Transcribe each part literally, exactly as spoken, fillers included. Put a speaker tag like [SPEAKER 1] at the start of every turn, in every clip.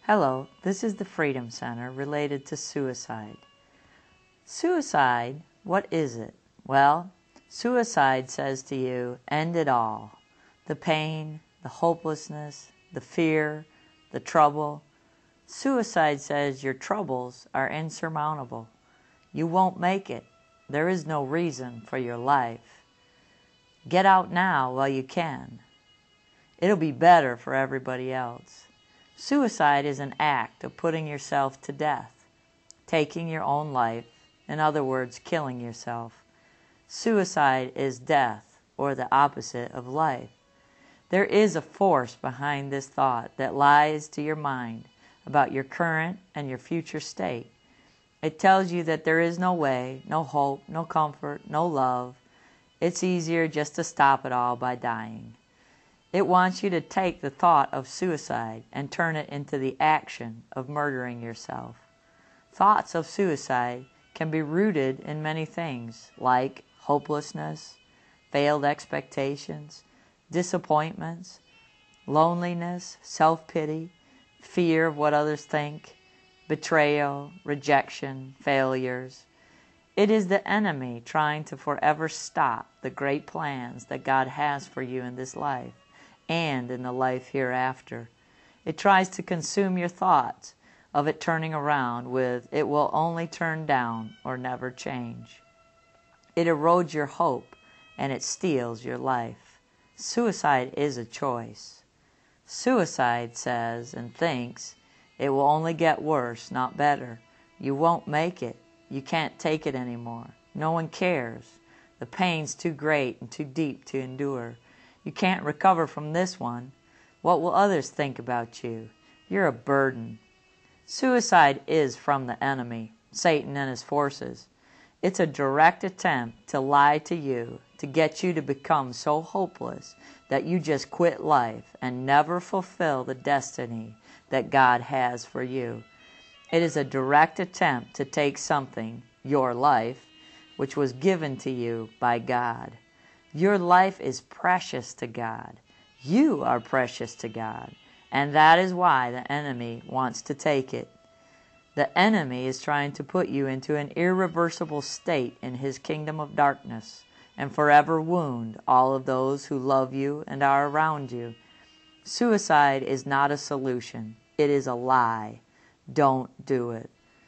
[SPEAKER 1] Hello, this is the Freedom Center related to suicide. Suicide, what is it? Well, suicide says to you, end it all. The pain, the hopelessness, the fear, the trouble. Suicide says your troubles are insurmountable. You won't make it. There is no reason for your life. Get out now while you can. It'll be better for everybody else. Suicide is an act of putting yourself to death, taking your own life, in other words, killing yourself. Suicide is death, or the opposite of life. There is a force behind this thought that lies to your mind about your current and your future state. It tells you that there is no way, no hope, no comfort, no love. It's easier just to stop it all by dying. It wants you to take the thought of suicide and turn it into the action of murdering yourself. Thoughts of suicide can be rooted in many things like hopelessness, failed expectations, disappointments, loneliness, self-pity, fear of what others think, betrayal, rejection, failures. It is the enemy trying to forever stop the great plans that God has for you in this life and in the life hereafter. It tries to consume your thoughts of it turning around with, it will only turn down or never change. It erodes your hope and it steals your life. Suicide is a choice. Suicide says and thinks it will only get worse, not better. You won't make it. You can't take it anymore. No one cares. The pain's too great and too deep to endure. You can't recover from this one. What will others think about you? You're a burden. Suicide is from the enemy, Satan and his forces. It's a direct attempt to lie to you, to get you to become so hopeless that you just quit life and never fulfill the destiny that God has for you. It is a direct attempt to take something, your life, which was given to you by God. Your life is precious to God. You are precious to God. And that is why the enemy wants to take it. The enemy is trying to put you into an irreversible state in his kingdom of darkness and forever wound all of those who love you and are around you. Suicide is not a solution. It is a lie. Don't do it.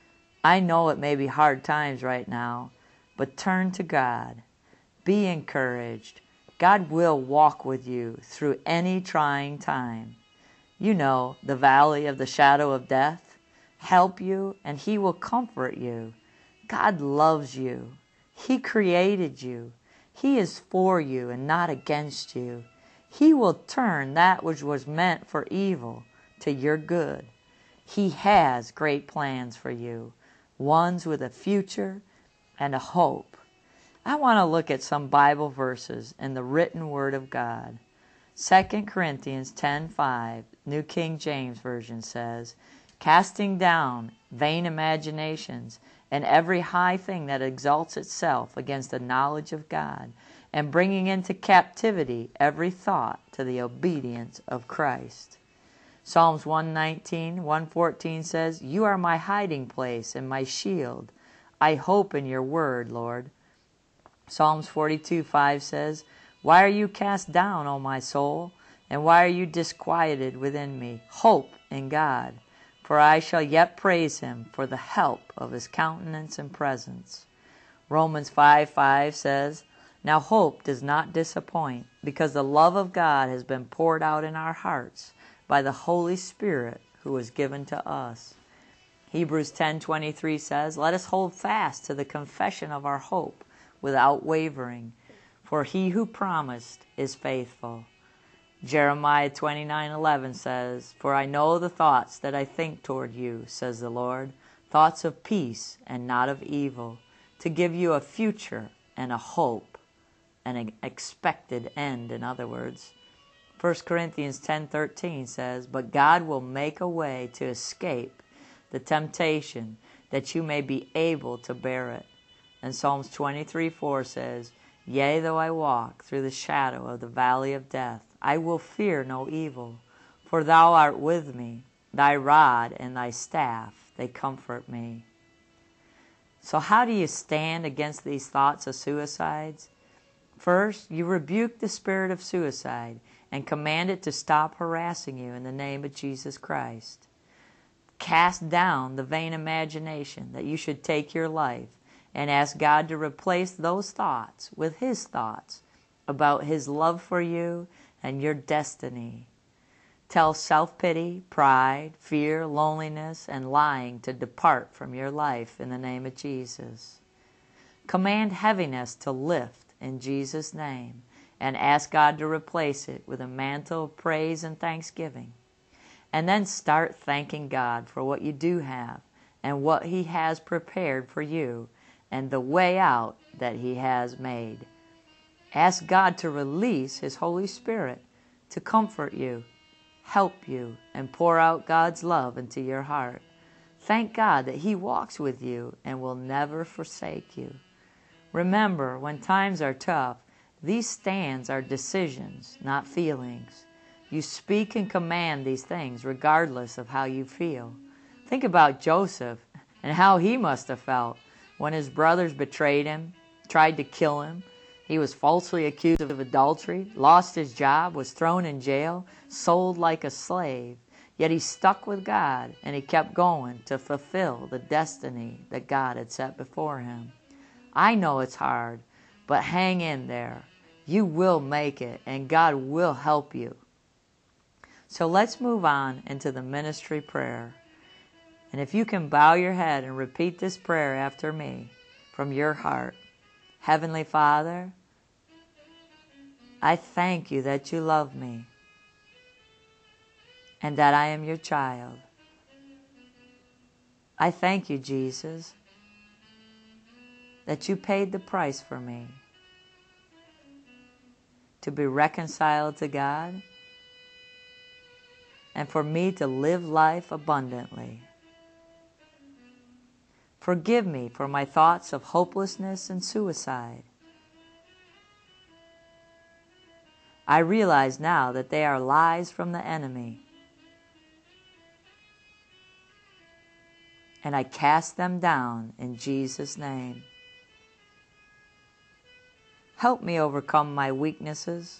[SPEAKER 1] I know it may be hard times right now, but turn to God. Be encouraged. God will walk with you through any trying time. You know, the valley of the shadow of death. Help you and He will comfort you. God loves you. He created you. He is for you and not against you. He will turn that which was meant for evil to your good. He has great plans for you, ones with a future and a hope. I want to look at some Bible verses in the written Word of God. Second Corinthians ten five, New King James Version says, casting down vain imaginations and every high thing that exalts itself against the knowledge of God, and bringing into captivity every thought to the obedience of Christ. Psalms one nineteen, one fourteen says, you are my hiding place and my shield. I hope in your word, Lord. Psalms forty-two five says, why are you cast down, O my soul? And why are you disquieted within me? Hope in God, for I shall yet praise Him for the help of His countenance and presence. Romans five five says, now hope does not disappoint, because the love of God has been poured out in our hearts by the Holy Spirit who was given to us. Hebrews ten twenty-three says, let us hold fast to the confession of our hope without wavering, for He who promised is faithful. Jeremiah twenty-nine eleven says, for I know the thoughts that I think toward you, says the Lord, thoughts of peace and not of evil, to give you a future and a hope, an expected end, in other words. First Corinthians ten thirteen says, but God will make a way to escape the temptation, that you may be able to bear it. And Psalms twenty-three four says, yea, though I walk through the shadow of the valley of death, I will fear no evil, for thou art with me. Thy rod and thy staff, they comfort me. So how do you stand against these thoughts of suicides? First, you rebuke the spirit of suicide and command it to stop harassing you in the name of Jesus Christ. Cast down the vain imagination that you should take your life and ask God to replace those thoughts with His thoughts about His love for you and your destiny. Tell self-pity, pride, fear, loneliness, and lying to depart from your life in the name of Jesus. Command heaviness to lift in Jesus' name and ask God to replace it with a mantle of praise and thanksgiving. And then start thanking God for what you do have and what He has prepared for you and the way out that He has made. Ask God to release His Holy Spirit to comfort you, help you, and pour out God's love into your heart. Thank God that He walks with you and will never forsake you. Remember, when times are tough, these stands are decisions, not feelings. You speak and command these things regardless of how you feel. Think about Joseph and how he must have felt when his brothers betrayed him, tried to kill him. He was falsely accused of adultery, lost his job, was thrown in jail, sold like a slave. Yet he stuck with God and he kept going to fulfill the destiny that God had set before him. I know it's hard, but hang in there. You will make it and God will help you. So let's move on into the ministry prayer. And if you can bow your head and repeat this prayer after me from your heart. Heavenly Father, I thank you that you love me and that I am your child. I thank you, Jesus, that you paid the price for me to be reconciled to God and for me to live life abundantly. Forgive me for my thoughts of hopelessness and suicide. I realize now that they are lies from the enemy, and I cast them down in Jesus' name. Help me overcome my weaknesses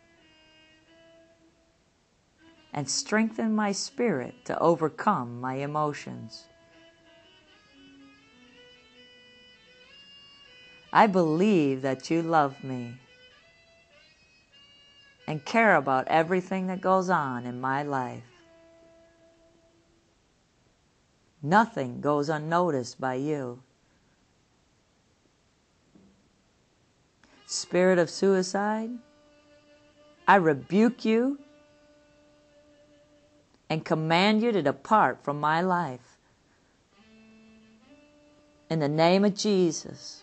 [SPEAKER 1] and strengthen my spirit to overcome my emotions. I believe that you love me and care about everything that goes on in my life. Nothing goes unnoticed by you. Spirit of suicide, I rebuke you and command you to depart from my life. In the name of Jesus,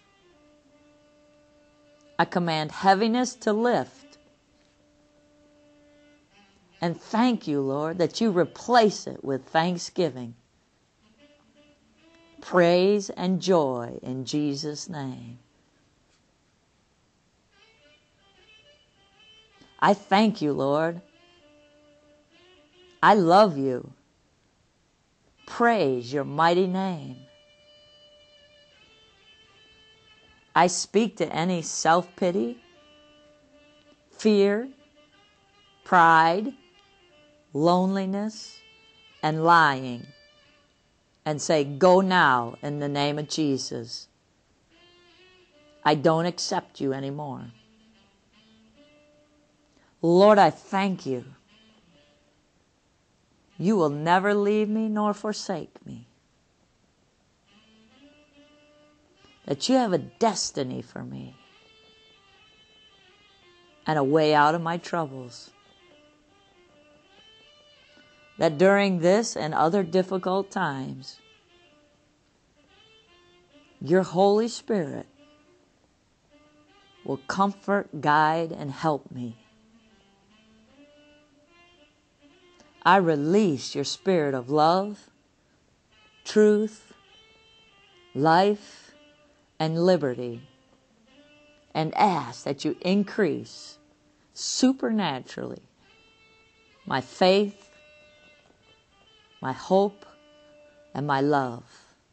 [SPEAKER 1] I command heaviness to lift. And thank you, Lord, that you replace it with thanksgiving, praise, and joy in Jesus' name. I thank you, Lord. I love you. Praise your mighty name. I speak to any self-pity, fear, pride, loneliness, and lying, and say, go now in the name of Jesus. I don't accept you anymore. Lord, I thank you. You will never leave me nor forsake me. That you have a destiny for me and a way out of my troubles. That during this and other difficult times, your Holy Spirit will comfort, guide, and help me. I release your spirit of love, truth, life, and liberty, and ask that you increase supernaturally my faith, my hope, and my love.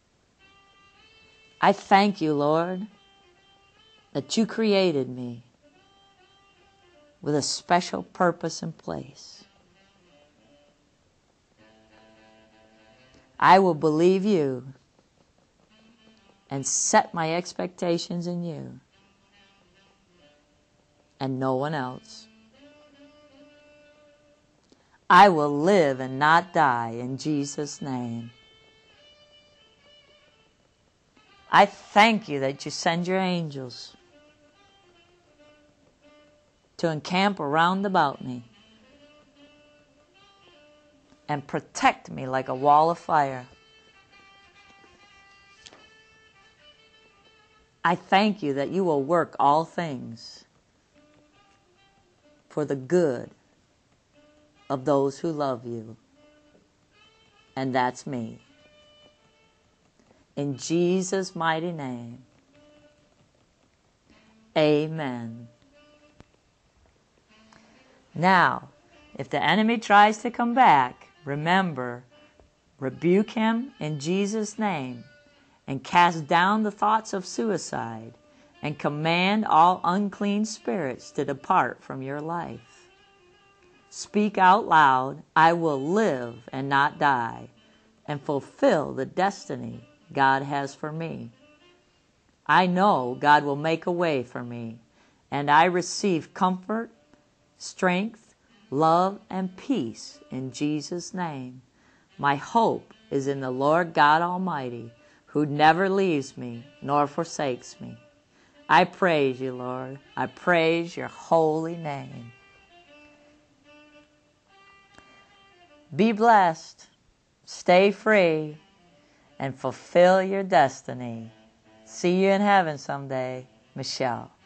[SPEAKER 1] I thank you, Lord, that you created me with a special purpose and place. I will believe you and set my expectations in you and no one else. I will live and not die in Jesus' name. I thank you that you send your angels to encamp around about me and protect me like a wall of fire. I thank you that you will work all things for the good of those who love you. And that's me. In Jesus' mighty name, amen. Now, if the enemy tries to come back, remember, rebuke him in Jesus' name and cast down the thoughts of suicide and command all unclean spirits to depart from your life. Speak out loud, I will live and not die, and fulfill the destiny God has for me. I know God will make a way for me, and I receive comfort, strength, love, and peace in Jesus' name. My hope is in the Lord God Almighty, who never leaves me nor forsakes me. I praise you, Lord. I praise your holy name. Be blessed, stay free, and fulfill your destiny. See you in heaven someday. Michelle.